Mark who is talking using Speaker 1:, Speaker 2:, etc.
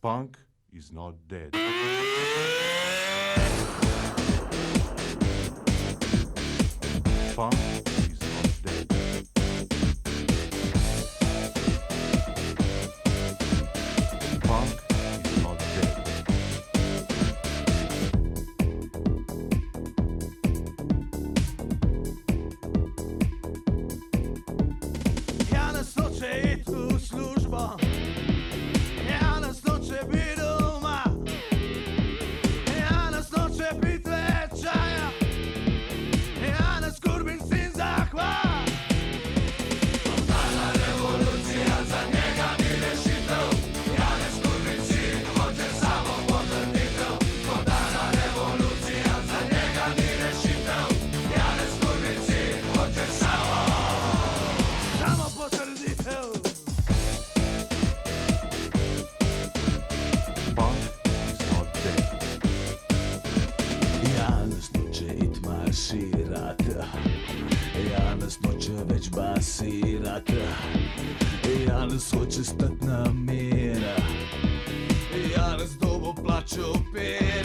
Speaker 1: Punk is not dead. Punk is not dead. Punk is not dead.
Speaker 2: Janez noče iti v službo, Janez noče biti doma, Janez noče piti več čaja, Janez Kurbin sin zahval. Totalna revolucija za njega ni rešitev, Janez Kurbin sin hoče samo potrditev. Totalna revolucija za njega ni rešitev, Janez Kurbin sin hoče samo potrditev.
Speaker 1: Punk is not dead.
Speaker 3: Janez noče it marširat, Janez noče več basirat, Janez hoče stat na mir, Janez dobo plačo per.